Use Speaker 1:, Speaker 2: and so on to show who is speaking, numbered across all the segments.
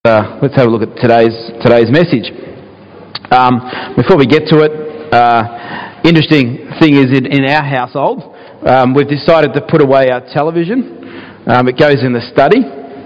Speaker 1: Let's have a look at today's message. Before we get to it, interesting thing is in our household, we've decided to put away our television. It goes in the study,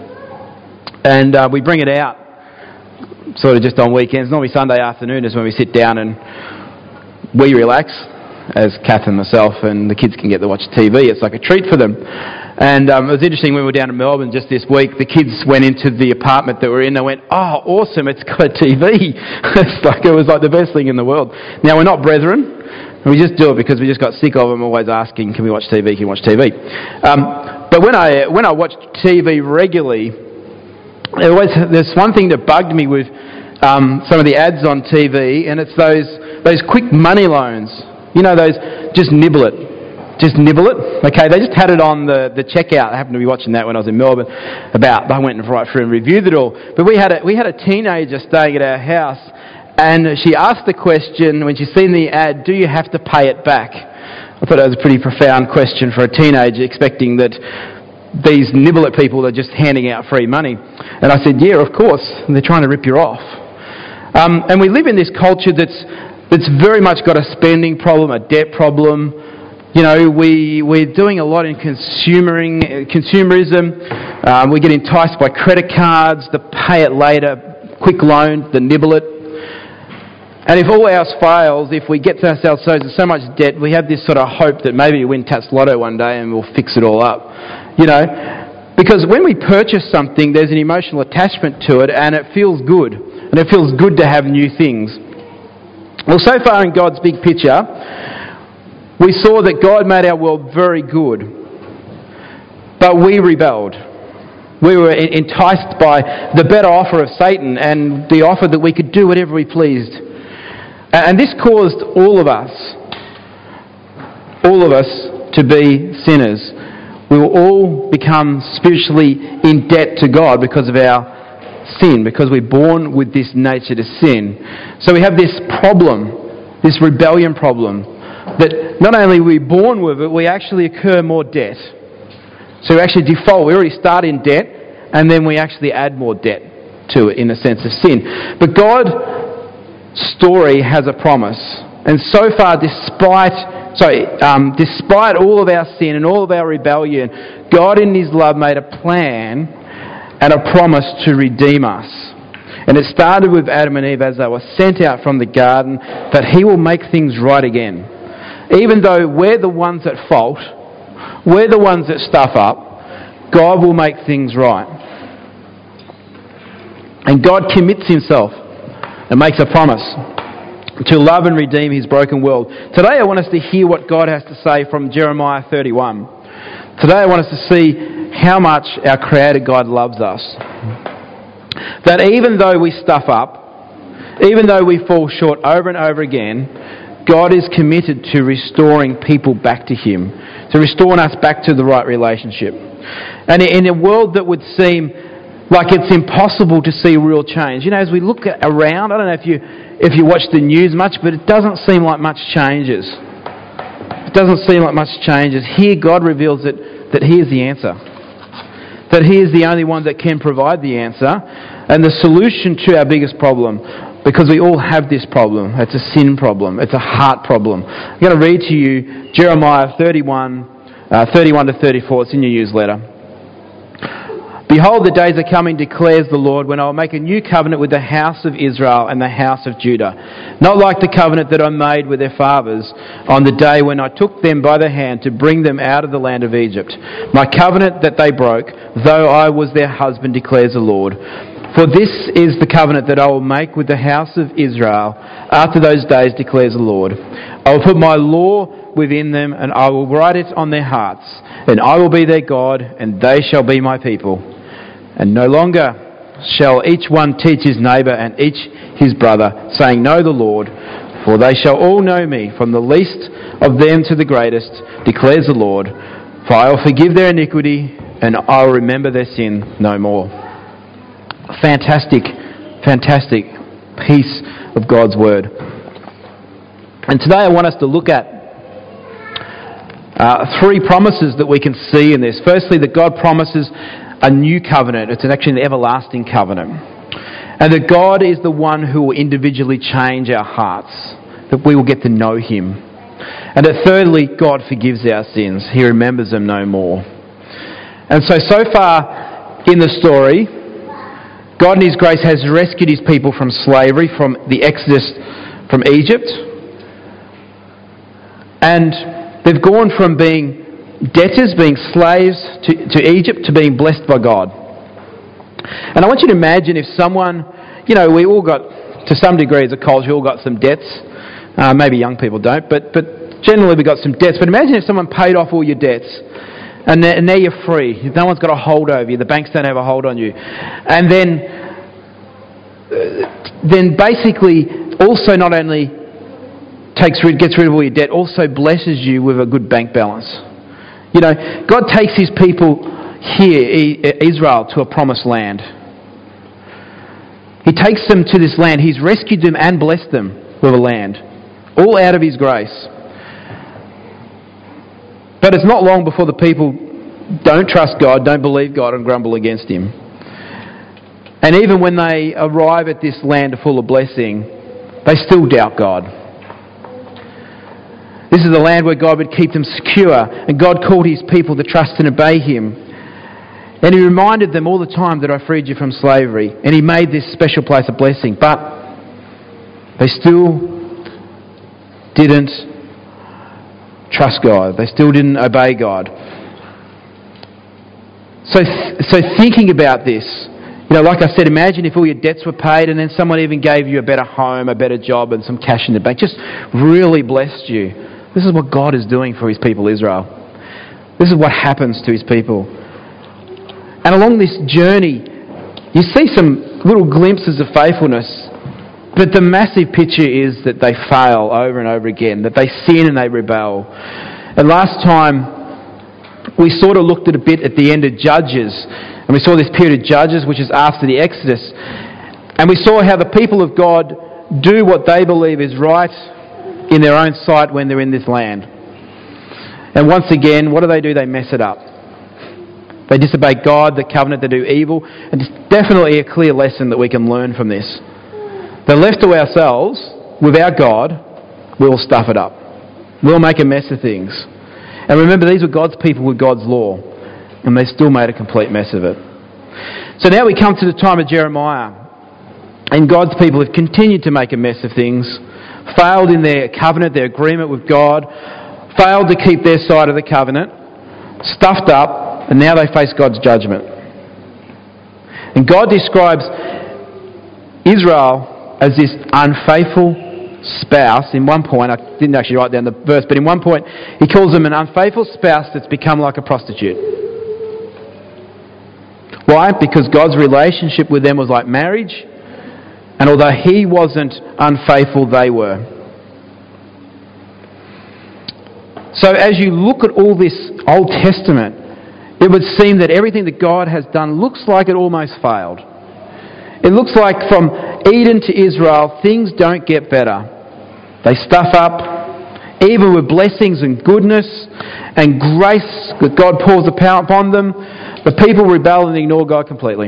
Speaker 1: and we bring it out sort of just on weekends. Normally Sunday afternoon is when we sit down and we relax, as Kath and myself, and the kids can get to watch TV. It's like a treat for them. And it was interesting when we were down in Melbourne just this week, the kids went into the apartment that we're in, they went, "Oh, awesome, it's got a TV." It was like the best thing in the world. Now, we're not brethren, we just do it because we just got sick of them always asking, "Can we watch TV, can we watch TV?" But when I watch TV regularly, there's one thing that bugged me with some of the ads on TV, and it's those quick money loans. You know, those just nibble it. Just nibble it. Okay, they just had it on the checkout. I happened to be watching that when I was in Melbourne. I went right through and reviewed it all. But we had a teenager staying at our house, and she asked the question when she's seen the ad, "Do you have to pay it back?" I thought that was a pretty profound question for a teenager, expecting that these nibble it people are just handing out free money. And I said, "Yeah, of course. They're trying to rip you off." And we live in this culture that's very much got a spending problem, a debt problem. You know, we're doing a lot in consumerism. We get enticed by credit cards, the pay it later, quick loan, the nibble it. And if all else fails, if we get to ourselves so much debt, we have this sort of hope that maybe we win Tats Lotto one day and we'll fix it all up. You know, because when we purchase something, there's an emotional attachment to it, and it feels good. And it feels good to have new things. Well, so far in God's big picture, we saw that God made our world very good, but we rebelled. We were enticed by the better offer of Satan and the offer that we could do whatever we pleased. And this caused all of us to be sinners. We will all become spiritually in debt to God because of our sin, because we're born with this nature to sin. So we have this problem, this rebellion problem, that not only are we born with it, we actually incur more debt. So we actually default. We already start in debt, and then we actually add more debt to it in a sense of sin. But God's story has a promise. And so far, despite all of our sin and all of our rebellion, God in His love made a plan and a promise to redeem us. And it started with Adam and Eve as they were sent out from the garden, that He will make things right again. Even though we're the ones at fault, we're the ones that stuff up, God will make things right. And God commits Himself and makes a promise to love and redeem His broken world. Today I want us to hear what God has to say from Jeremiah 31. Today I want us to see how much our Creator God loves us. That even though we stuff up, even though we fall short over and over again, God is committed to restoring people back to Him, to restoring us back to the right relationship. And in a world that would seem like it's impossible to see real change, you know, as we look around, I don't know if you watch the news much, but it doesn't seem like much changes. It doesn't seem like much changes. Here God reveals that He is the answer. That He is the only one that can provide the answer and the solution to our biggest problem. Because we all have this problem. It's a sin problem. It's a heart problem. I'm going to read to you Jeremiah 31 to 34. It's in your newsletter. "Behold, the days are coming, declares the Lord, when I will make a new covenant with the house of Israel and the house of Judah. Not like the covenant that I made with their fathers on the day when I took them by the hand to bring them out of the land of Egypt. My covenant that they broke, though I was their husband, declares the Lord. For this is the covenant that I will make with the house of Israel after those days, declares the Lord. I will put my law within them, and I will write it on their hearts, and I will be their God, and they shall be my people. And no longer shall each one teach his neighbour and each his brother, saying, Know the Lord, for they shall all know me, from the least of them to the greatest, declares the Lord. For I will forgive their iniquity, and I will remember their sin no more." Fantastic piece of God's Word. And today I want us to look at three promises that we can see in this. Firstly, that God promises a new covenant. It's actually an everlasting covenant. And that God is the one who will individually change our hearts, that we will get to know Him. And that thirdly, God forgives our sins. He remembers them no more. And so far in the story, God in His grace has rescued His people from slavery, from the exodus from Egypt. And they've gone from being debtors, being slaves to Egypt, to being blessed by God. And I want you to imagine if someone, we all got, to some degree as a culture, we all got some debts. Maybe young people don't, but generally we got some debts. But imagine if someone paid off all your debts and now you're free. No one's got a hold over you. The banks don't have a hold on you. And then basically also not only gets rid of all your debt, also blesses you with a good bank balance. God takes His people here, Israel, to a promised land. He takes them to this land. He's rescued them and blessed them with a land, all out of His grace. But it's not long before the people don't trust God, don't believe God, and grumble against Him. And even when they arrive at this land full of blessing, they still doubt God. This is the land where God would keep them secure, and God called His people to trust and obey Him. And He reminded them all the time that I freed you from slavery, and He made this special place a blessing. But they still didn't trust God. They still didn't obey God. So thinking about this, like I said, imagine if all your debts were paid and then someone even gave you a better home, a better job and some cash in the bank, just really blessed you. This is what God is doing for His people Israel. This is what happens to His people. And along this journey, you see some little glimpses of faithfulness, but the massive picture is that they fail over and over again, that they sin and they rebel. And last time, we sort of looked at a bit at the end of Judges, and we saw this period of Judges, which is after the Exodus, and we saw how the people of God do what they believe is right in their own sight when they're in this land. And once again, what do? They mess it up. They disobey God, the covenant, they do evil, and it's definitely a clear lesson that we can learn from this. They're left to ourselves, without God, we'll stuff it up. We'll make a mess of things. And remember, these were God's people with God's law, and they still made a complete mess of it. So now we come to the time of Jeremiah, and God's people have continued to make a mess of things, failed in their covenant, their agreement with God, failed to keep their side of the covenant, stuffed up, and now they face God's judgment. And God describes Israel as this unfaithful spouse. In one point, I didn't actually write down the verse, but in one point He calls them an unfaithful spouse that's become like a prostitute. Why? Because God's relationship with them was like marriage, and although He wasn't unfaithful, they were. So as you look at all this Old Testament, it would seem that everything that God has done looks like it almost failed. It looks like from Eden to Israel, things don't get better. They stuff up, even with blessings and goodness and grace that God pours upon them, the people rebel and ignore God completely.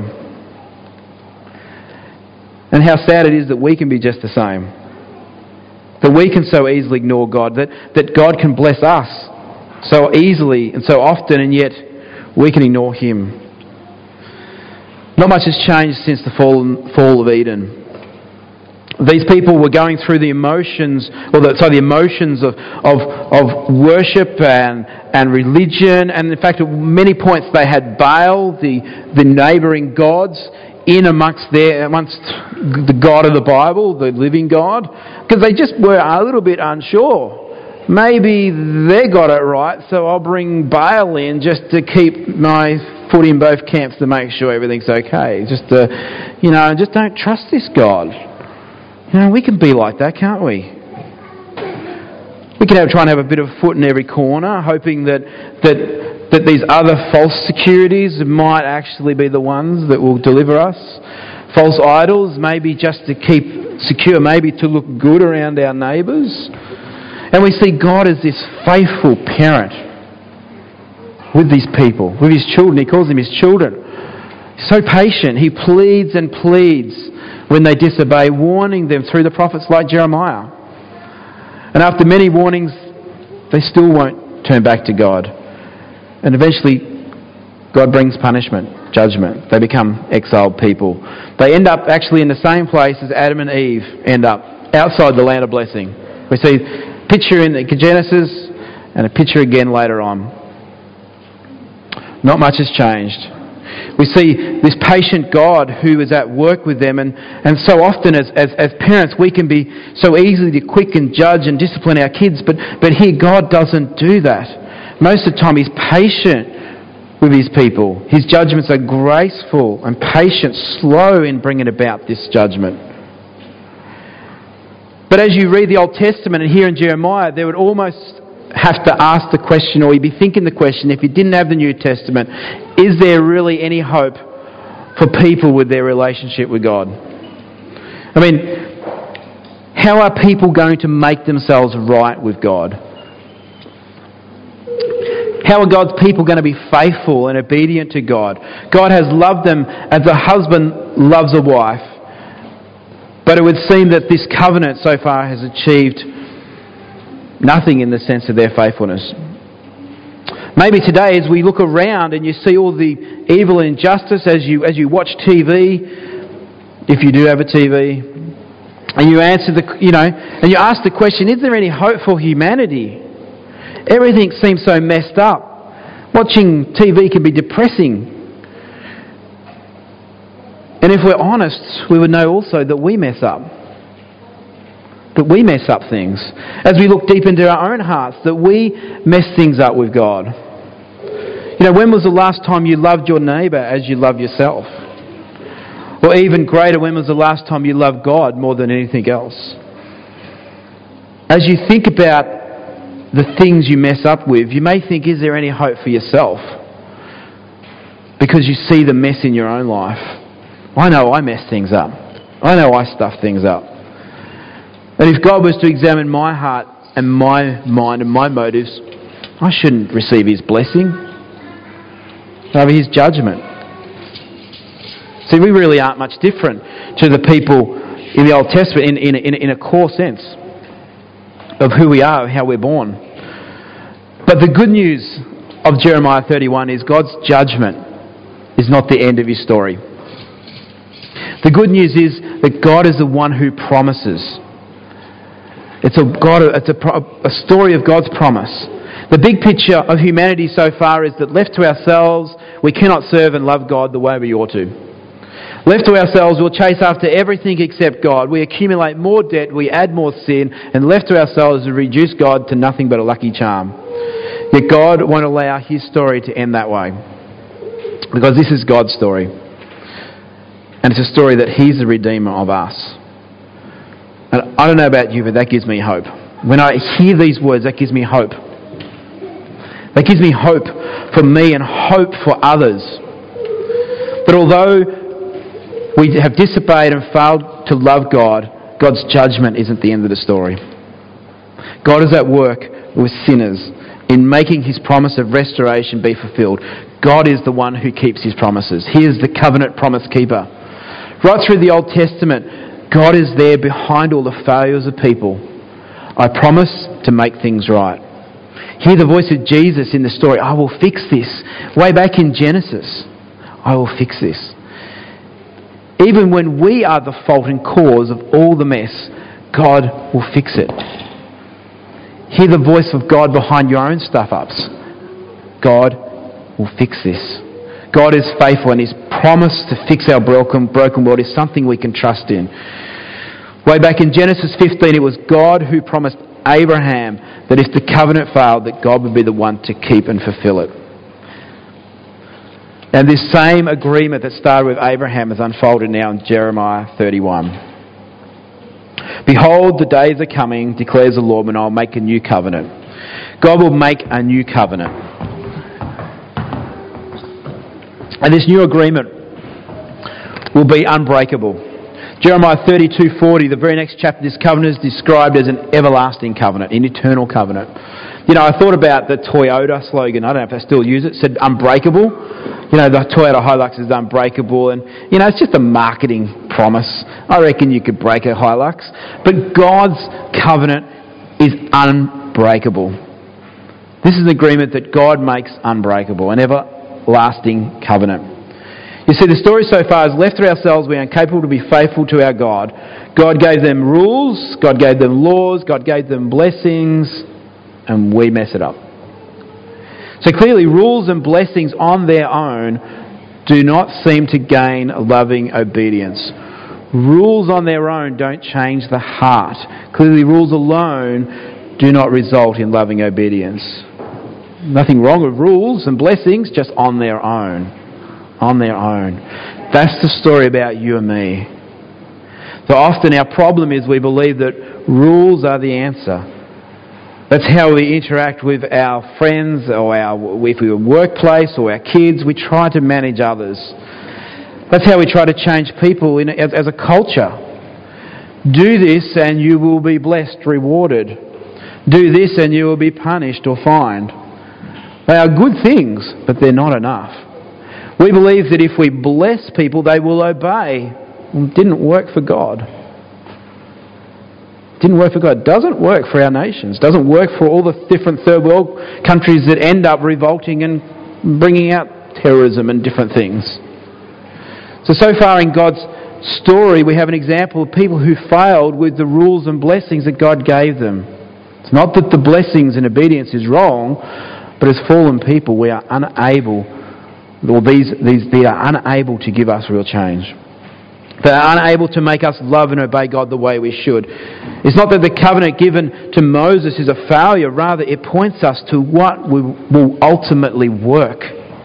Speaker 1: And how sad it is that we can be just the same. That we can so easily ignore God, that God can bless us so easily and so often, and yet we can ignore Him. Not much has changed since the fall of Eden. These people were going through the emotions, the emotions of worship and religion, and in fact at many points they had Baal, the neighbouring gods, in amongst the God of the Bible, the living God, because they just were a little bit unsure. Maybe they got it right, so I'll bring Baal in just to keep my foot in both camps to make sure everything's okay. Just don't trust this God. We can be like that, can't we? We can try and have a bit of a foot in every corner, hoping that these other false securities might actually be the ones that will deliver us. False idols, maybe just to keep secure, maybe to look good around our neighbours. And we see God as this faithful parent with these people, with His children. He calls them His children. He's so patient. He pleads and pleads when they disobey, warning them through the prophets like Jeremiah. And after many warnings, they still won't turn back to God. And eventually, God brings punishment, judgment. They become exiled people. They end up actually in the same place as Adam and Eve end up, outside the land of blessing. We see a picture in Genesis and a picture again later on. Not much has changed. We see this patient God who is at work with them, and so often as parents we can be so easily quick and judge and discipline our kids, but here God doesn't do that. Most of the time He's patient with His people. His judgments are graceful and patient, slow in bringing about this judgment. But as you read the Old Testament and here in Jeremiah, there would almost have to ask the question, or you'd be thinking the question, if you didn't have the New Testament, is there really any hope for people with their relationship with God? I mean, how are people going to make themselves right with God? How are God's people going to be faithful and obedient to God? God has loved them as a husband loves a wife. But it would seem that this covenant so far has achieved nothing in the sense of their faithfulness. Maybe today as we look around and you see all the evil and injustice as you watch TV, if you do have a TV, and you answer and you ask the question, is there any hope for humanity? Everything seems so messed up. Watching TV can be depressing. And if we're honest, we would know also that we mess up. That we mess up things. As we look deep into our own hearts, that we mess things up with God. When was the last time you loved your neighbour as you love yourself? Or even greater, when was the last time you loved God more than anything else? As you think about the things you mess up with, you may think, is there any hope for yourself? Because you see the mess in your own life. I know I mess things up. I know I stuff things up. And if God was to examine my heart and my mind and my motives, I shouldn't receive His blessing. Rather His judgment. See, we really aren't much different to the people in the Old Testament in a core sense of who we are, how we're born. But the good news of Jeremiah 31 is God's judgment is not the end of His story. The good news is that God is the one who promises. It's a story of God's promise. The big picture of humanity so far is that left to ourselves, we cannot serve and love God the way we ought to. Left to ourselves, we'll chase after everything except God. We accumulate more debt, we add more sin, and left to ourselves, we reduce God to nothing but a lucky charm. Yet God won't allow His story to end that way. Because this is God's story. And it's a story that He's the Redeemer of us. And I don't know about you, but that gives me hope. When I hear these words, that gives me hope. That gives me hope for me and hope for others. That although we have disobeyed and failed to love God, God's judgment isn't the end of the story. God is at work with sinners in making His promise of restoration be fulfilled. God is the one who keeps His promises. He is the covenant promise keeper. Right through the Old Testament, God is there behind all the failures of people. I promise to make things right. Hear the voice of Jesus in the story. I will fix this. Way back in Genesis, I will fix this. Even when we are the fault and cause of all the mess, God will fix it. Hear the voice of God behind your own stuff-ups. God will fix this. God is faithful, and His promise to fix our broken world is something we can trust in. Way back in Genesis 15, it was God who promised Abraham that if the covenant failed, that God would be the one to keep and fulfill it. And this same agreement that started with Abraham has unfolded now in Jeremiah 31. Behold, the days are coming, declares the Lord, when I'll make a new covenant. God will make a new covenant. And this new agreement will be unbreakable. Jeremiah 32:40, the very next chapter, this covenant is described as an everlasting covenant, an eternal covenant. I thought about the Toyota slogan. I don't know if they still use it. It said unbreakable. The Toyota Hilux is unbreakable. And, it's just a marketing promise. I reckon you could break a Hilux. But God's covenant is unbreakable. This is an agreement that God makes unbreakable, an everlasting covenant. You see, the story so far is left to ourselves. We are incapable to be faithful to our God. God gave them rules, God gave them laws, God gave them blessings, and we mess it up. So clearly, rules and blessings on their own do not seem to gain loving obedience. Rules on their own don't change the heart. Clearly, rules alone do not result in loving obedience. Nothing wrong with rules and blessings, just on their own. On their own. That's the story about you and me. So often our problem is we believe that rules are the answer. That's how we interact with our friends or if we workplace or our kids. We try to manage others. That's how we try to change people as a culture. Do this and you will be blessed, rewarded. Do this and you will be punished or fined. They are good things, but they're not enough. We believe that if we bless people, they will obey. It didn't work for God. It didn't work for God. It doesn't work for our nations. It doesn't work for all the different third world countries that end up revolting and bringing out terrorism and different things. So far in God's story, we have an example of people who failed with the rules and blessings that God gave them. It's not that the blessings and obedience is wrong, but as fallen people, we are unable, or they are unable to give us real change. They are unable to make us love and obey God the way we should. It's not that the covenant given to Moses is a failure, rather it points us to what will ultimately work.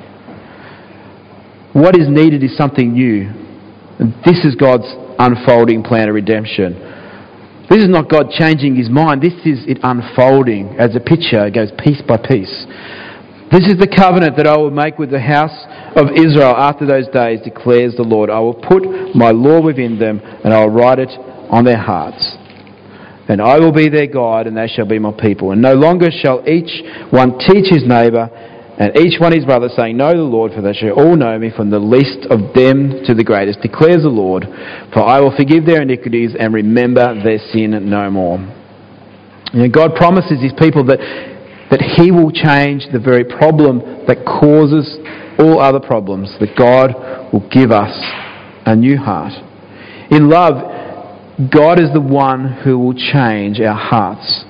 Speaker 1: What is needed is something new. And this is God's unfolding plan of redemption. This is not God changing his mind. This is it unfolding as a picture. It goes piece by piece. This is the covenant that I will make with the house of Israel after those days, declares the Lord. I will put my law within them, and I will write it on their hearts. And I will be their God, and they shall be my people. And no longer shall each one teach his neighbour, and each one his brother, saying, Know the Lord, for they shall all know me, from the least of them to the greatest, declares the Lord. For I will forgive their iniquities and remember their sin no more. You know, God promises his people that he will change the very problem that causes all other problems, that God will give us a new heart. In love, God is the one who will change our hearts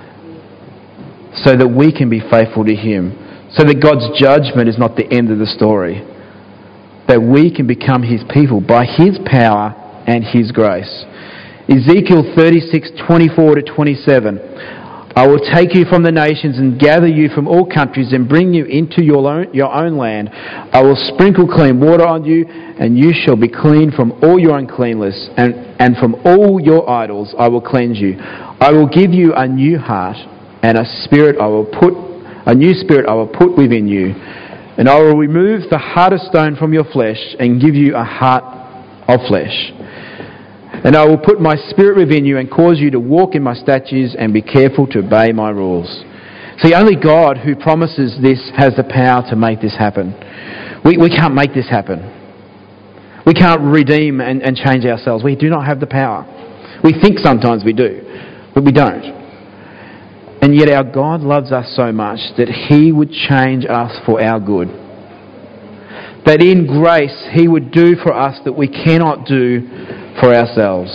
Speaker 1: so that we can be faithful to him, so that God's judgment is not the end of the story, that we can become his people by his power and his grace. Ezekiel 36:24-27. I will take you from the nations and gather you from all countries and bring you into your own land. I will sprinkle clean water on you, and you shall be clean from all your uncleanness, and from all your idols I will cleanse you. I will give you a new heart, and a new spirit I will put within you. And I will remove the heart of stone from your flesh and give you a heart of flesh. And I will put my spirit within you and cause you to walk in my statutes and be careful to obey my rules. See, only God who promises this has the power to make this happen. We can't make this happen. We can't redeem and change ourselves. We do not have the power. We think sometimes we do, but we don't. And yet our God loves us so much that he would change us for our good. That in grace he would do for us that we cannot do for ourselves.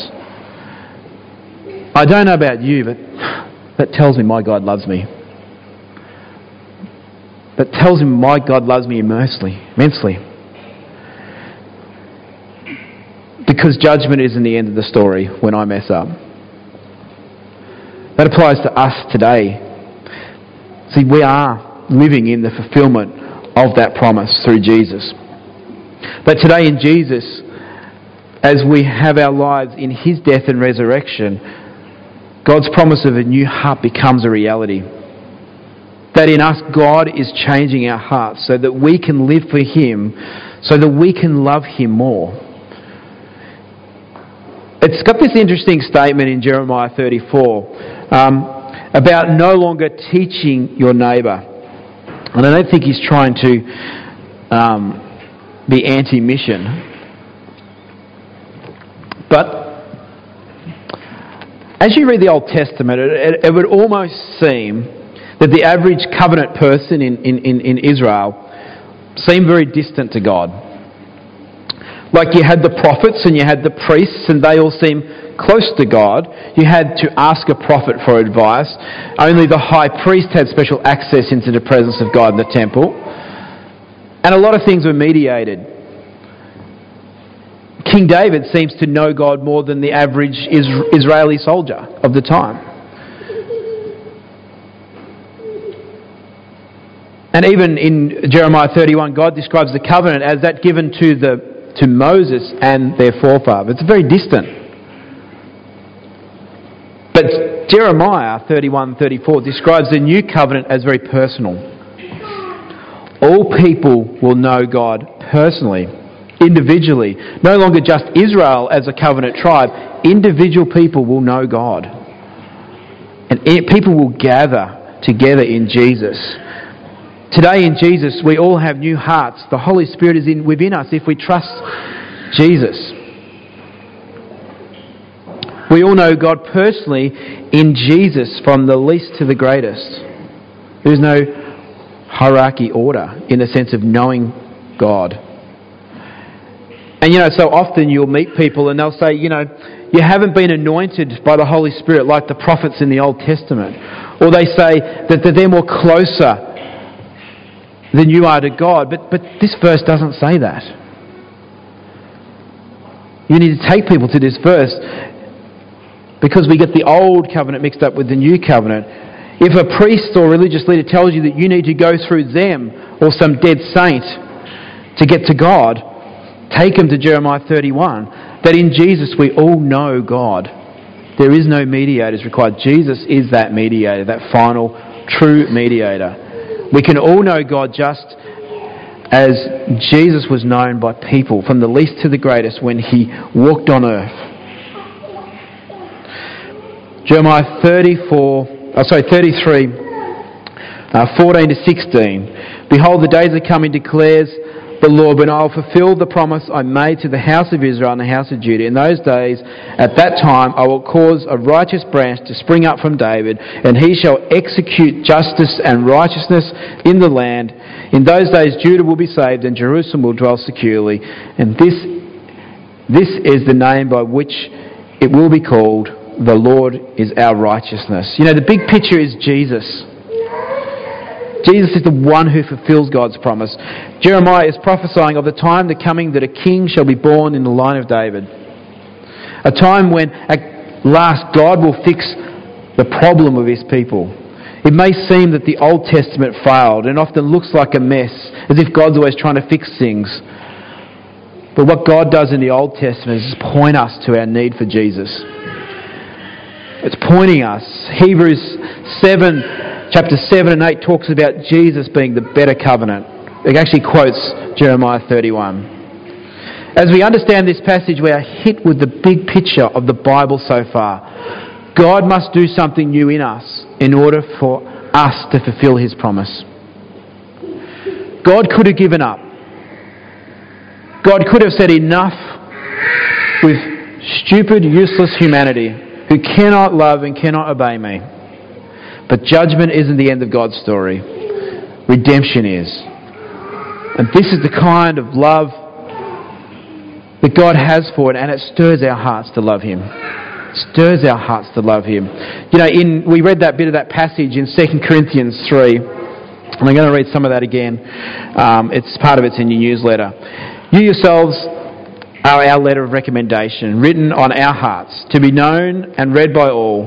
Speaker 1: I don't know about you, but that tells me my God loves me. That tells me my God loves me immensely. Because judgment isn't the end of the story when I mess up. That applies to us today. See, we are living in the fulfillment of that promise through Jesus. But today in Jesus, as we have our lives in his death and resurrection, God's promise of a new heart becomes a reality. That in us, God is changing our hearts so that we can live for him, so that we can love him more. It's got this interesting statement in Jeremiah 34 about no longer teaching your neighbour. And I don't think he's trying to be anti-mission. But as you read the Old Testament, it would almost seem that the average covenant person in Israel seemed very distant to God. Like you had the prophets and you had the priests, and they all seemed close to God. You had to ask a prophet for advice. Only the high priest had special access into the presence of God in the temple. And a lot of things were mediated. King David seems to know God more than the average Israeli soldier of the time. And even in Jeremiah 31, God describes the covenant as that given to Moses and their forefathers. It's very distant. But Jeremiah 31:34 describes the new covenant as very personal. All people will know God personally, individually. No longer just Israel as a covenant tribe. Individual people will know God. And people will gather together in Jesus. Today in Jesus, we all have new hearts. The Holy Spirit is within us if we trust Jesus. We all know God personally in Jesus, from the least to the greatest. There's no hierarchy order in the sense of knowing God. And so often you'll meet people and they'll say, you haven't been anointed by the Holy Spirit like the prophets in the Old Testament. Or they say that they're more closer than you are to God. But this verse doesn't say that. You need to take people to this verse, because we get the old covenant mixed up with the new covenant. If a priest or religious leader tells you that you need to go through them or some dead saint to get to God, take them to Jeremiah 31, that in Jesus we all know God. There is no mediators required. Jesus is that mediator, that final true mediator. We can all know God just as Jesus was known by people, from the least to the greatest, when he walked on earth. Jeremiah 33, 14 to 16. Behold, the days are coming, declares the Lord, when I will fulfill the promise I made to the house of Israel and the house of Judah. In those days, at that time, I will cause a righteous branch to spring up from David, and he shall execute justice and righteousness in the land. In those days, Judah will be saved, and Jerusalem will dwell securely. And this is the name by which it will be called: the Lord is our righteousness. The big picture is Jesus. Jesus is the one who fulfills God's promise. Jeremiah is prophesying of the time the coming that a king shall be born in the line of David. A time when at last God will fix the problem of his people. It may seem that the Old Testament failed and often looks like a mess, as if God's always trying to fix things. But what God does in the Old Testament is point us to our need for Jesus. It's pointing us. Hebrews 7, chapter 7 and 8 talks about Jesus being the better covenant. It actually quotes Jeremiah 31. As we understand this passage, we are hit with the big picture of the Bible so far. God must do something new in us in order for us to fulfill his promise. God could have given up. God could have said enough with stupid, useless humanity who cannot love and cannot obey me. But judgment isn't the end of God's story. Redemption is. And this is the kind of love that God has for it, and it stirs our hearts to love him. It stirs our hearts to love him. We read that bit of that passage in 2 Corinthians 3, and I'm going to read some of that again. Part of it's in your newsletter. You yourselves are our letter of recommendation, written on our hearts, to be known and read by all.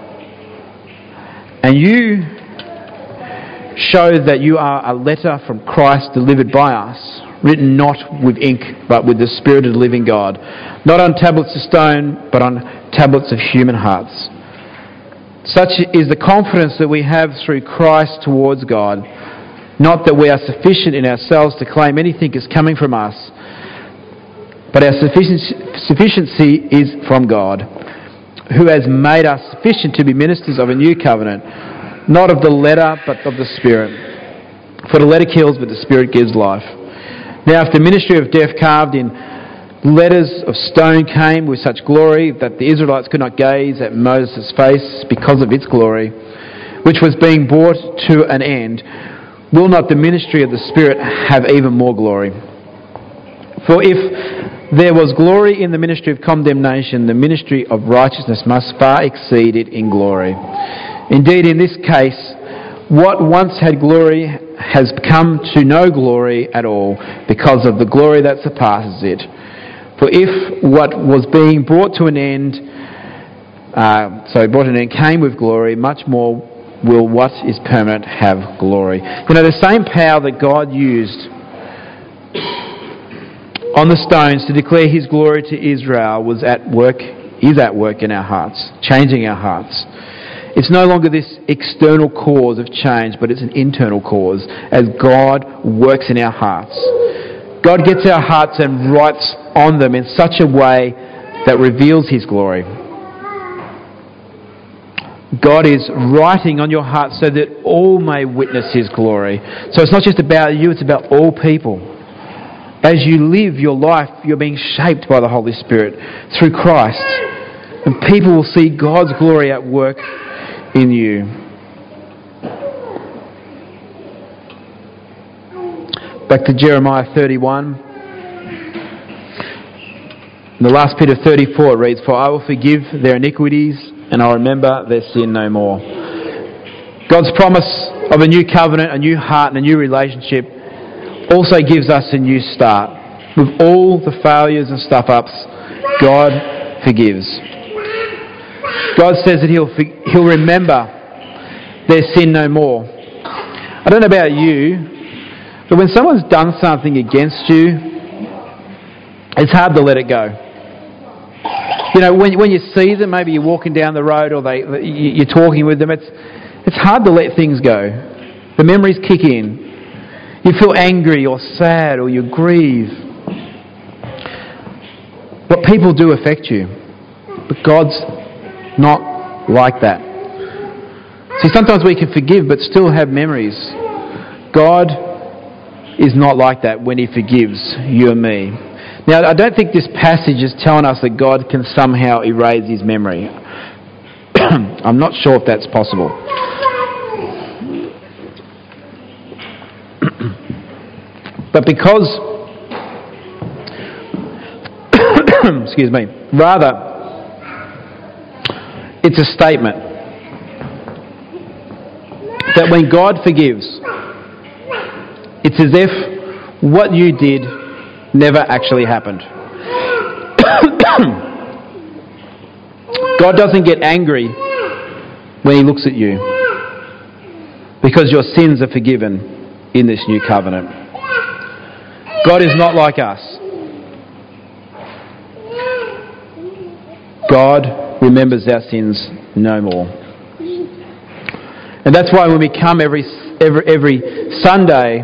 Speaker 1: And you show that you are a letter from Christ delivered by us, written not with ink, but with the Spirit of the living God, not on tablets of stone, but on tablets of human hearts. Such is the confidence that we have through Christ towards God, not that we are sufficient in ourselves to claim anything is coming from us, but our sufficiency is from God, who has made us sufficient to be ministers of a new covenant, not of the letter, but of the Spirit. For the letter kills, but the Spirit gives life. Now, if the ministry of death carved in Letters of stone came with such glory that the Israelites could not gaze at Moses' face because of its glory, which was being brought to an end. Will not the ministry of the Spirit have even more glory? For if there was glory in the ministry of condemnation, the ministry of righteousness must far exceed it in glory. Indeed, in this case, what once had glory has come to no glory at all because of the glory that surpasses it. For if what was being brought to an end, came with glory, much more will what is permanent have glory. You know, the same power that God used on the stones to declare his glory to Israel is at work in our hearts, changing our hearts. It's no longer this external cause of change, but it's an internal cause as God works in our hearts. God gets our hearts and writes on them in such a way that reveals his glory. God is writing on your heart so that all may witness his glory. So it's not just about you, it's about all people. As you live your life, you're being shaped by the Holy Spirit through Christ. And people will see God's glory at work in you. Back to Jeremiah 31. In the last bit of 34 it reads, "For I will forgive their iniquities and I'll remember their sin no more." God's promise of a new covenant, a new heart and a new relationship also gives us a new start. With all the failures and stuff-ups, God forgives. God says that He'll remember their sin no more. I don't know about you, but when someone's done something against you, it's hard to let it go. You know, when you see them, maybe you're walking down the road or you're talking with them, it's hard to let things go. The memories kick in. You feel angry or sad or you grieve. What people do affect you, but God's not like that. See, sometimes we can forgive but still have memories. God is not like that when He forgives you and me. Now, I don't think this passage is telling us that God can somehow erase His memory. I'm not sure if that's possible. But because, excuse me, rather, it's a statement that when God forgives, it's as if what you did never actually happened. God doesn't get angry when He looks at you because your sins are forgiven in this new covenant. God is not like us. God remembers our sins no more. And that's why when we come every Sunday,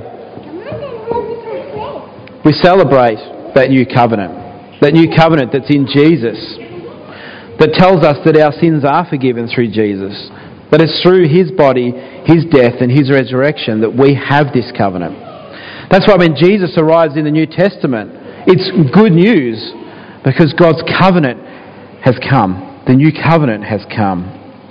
Speaker 1: we celebrate that new covenant that's in Jesus, that tells us that our sins are forgiven through Jesus, that it's through His body, His death and His resurrection that we have this covenant. That's why when Jesus arrives in the New Testament, it's good news because God's covenant has come. The new covenant has come.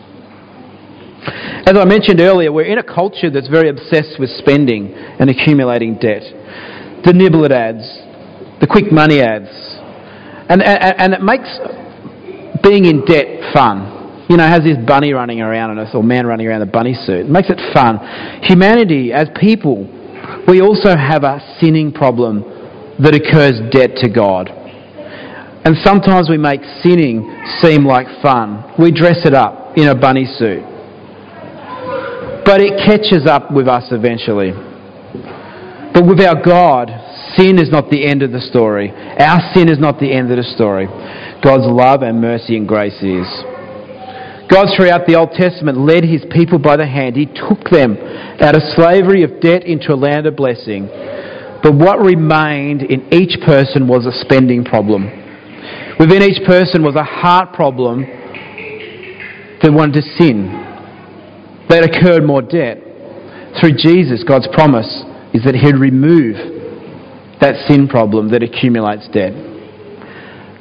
Speaker 1: As I mentioned earlier, we're in a culture that's very obsessed with spending and accumulating debt. The niblet ads, the quick money ads. And it makes being in debt fun. You know, it has this bunny running around on us, or man running around in a bunny suit. It makes it fun. Humanity, as people, we also have a sinning problem that occurs debt to God. And sometimes we make sinning seem like fun. We dress it up in a bunny suit. But it catches up with us eventually. But with our God, sin is not the end of the story. Our sin is not the end of the story. God's love and mercy and grace is. God, throughout the Old Testament, led His people by the hand. He took them out of slavery of debt into a land of blessing. But what remained in each person was a spending problem. Within each person was a heart problem that wanted to sin, that incurred more debt. Through Jesus, God's promise is that He'd remove that sin problem that accumulates debt.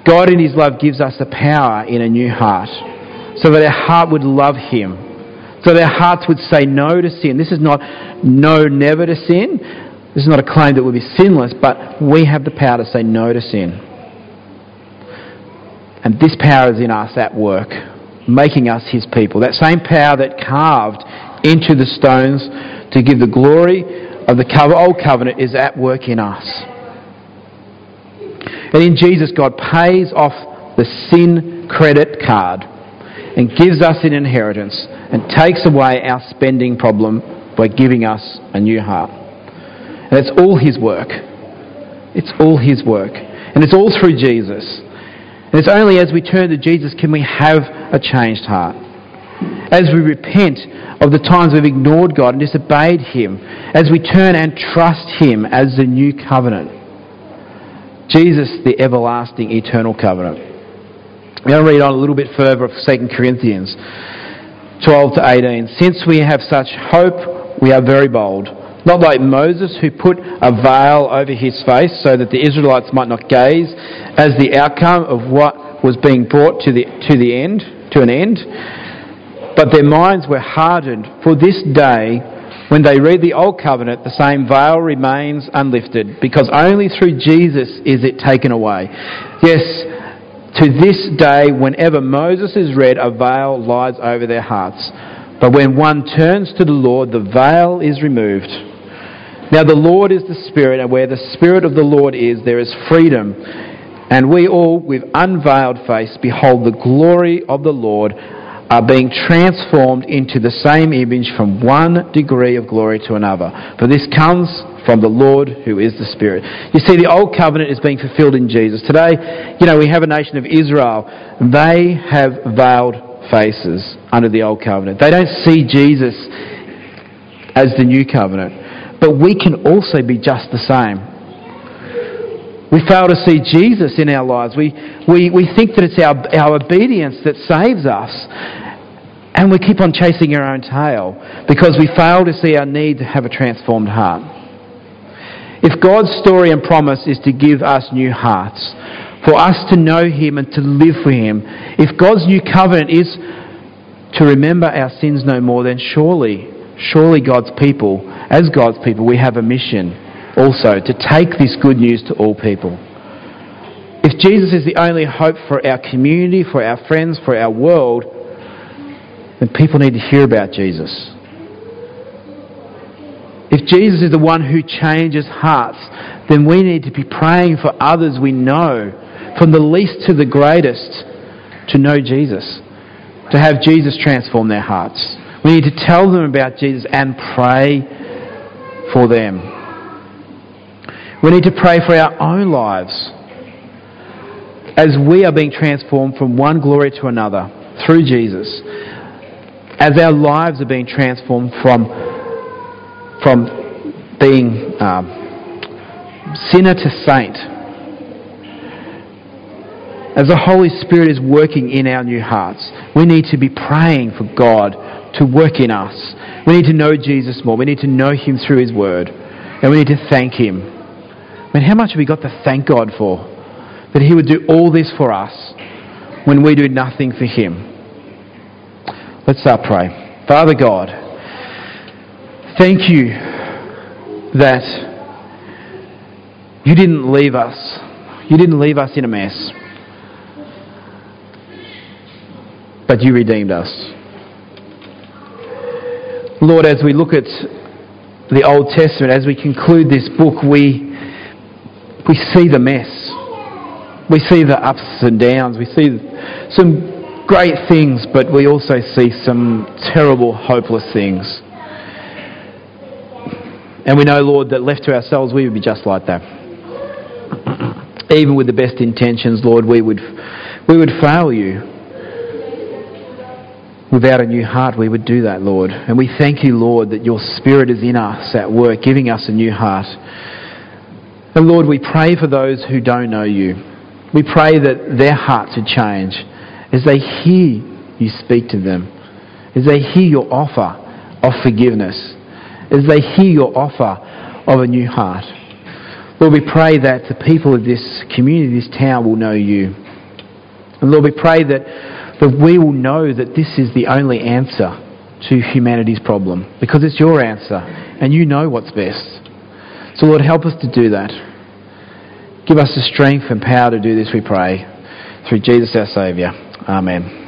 Speaker 1: God in His love gives us the power in a new heart so that our heart would love Him, so that our hearts would say no to sin. This is not no never to sin. This is not a claim that we'll be sinless, but we have the power to say no to sin. And this power is in us at work, making us His people. That same power that carved into the stones to give the glory of the old covenant is at work in us. And in Jesus, God pays off the sin credit card and gives us an inheritance and takes away our spending problem by giving us a new heart. And it's all His work. It's all His work. And it's all through Jesus. And it's only as we turn to Jesus can we have a changed heart. As we repent of the times we've ignored God and disobeyed Him, as we turn and trust Him as the new covenant. Jesus, the everlasting, eternal covenant. I'm going to read on a little bit further of 2 Corinthians 12 to 18. Since we have such hope, we are very bold. Not like Moses, who put a veil over his face so that the Israelites might not gaze as the outcome of what was being brought to an end. But their minds were hardened. For this day, when they read the Old Covenant, the same veil remains unlifted, because only through Jesus is it taken away. Yes, to this day, whenever Moses is read, a veil lies over their hearts. But when one turns to the Lord, the veil is removed. Now the Lord is the Spirit, and where the Spirit of the Lord is, there is freedom. And we all, with unveiled face, behold the glory of the Lord, are being transformed into the same image from one degree of glory to another. For this comes from the Lord who is the Spirit. You see, the Old Covenant is being fulfilled in Jesus. Today, we have a nation of Israel. They have veiled faces under the Old Covenant. They don't see Jesus as the New Covenant. But we can also be just the same. We fail to see Jesus in our lives. We think that it's our obedience that saves us. And we keep on chasing our own tail because we fail to see our need to have a transformed heart. If God's story and promise is to give us new hearts, for us to know Him and to live for Him, if God's new covenant is to remember our sins no more, then surely God's people, we have a mission also to take this good news to all people. If Jesus is the only hope for our community, for our friends, for our world, then people need to hear about Jesus. If Jesus is the one who changes hearts, then we need to be praying for others we know, from the least to the greatest, to know Jesus, to have Jesus transform their hearts. We need to tell them about Jesus and pray for them. We need to pray for our own lives as we are being transformed from one glory to another through Jesus. As our lives are being transformed from being sinner to saint. As the Holy Spirit is working in our new hearts, we need to be praying for God to work in us. We need to know Jesus more. We need to know Him through His Word. And we need to thank Him. I mean, how much have we got to thank God for? That He would do all this for us when we do nothing for Him. Let's pray. Father God, thank You that You didn't leave us. You didn't leave us in a mess. But You redeemed us. Lord, as we look at the Old Testament, as we conclude this book, we see the mess. We see the ups and downs. We see some great things, but we also see some terrible, hopeless things. And we know, Lord, that left to ourselves, we would be just like that. Even with the best intentions, Lord, we would fail You. Without a new heart, we would do that, Lord. And we thank You, Lord, that Your Spirit is in us at work, giving us a new heart. And Lord, we pray for those who don't know You. We pray that their hearts would change as they hear You speak to them, as they hear Your offer of forgiveness, as they hear Your offer of a new heart. Lord, we pray that the people of this community, this town, will know You. And Lord, we pray that we will know that this is the only answer to humanity's problem, because it's your answer and you know what's best. So Lord, help us to do that. Give us the strength and power to do this, we pray. Through Jesus our Saviour. Amen.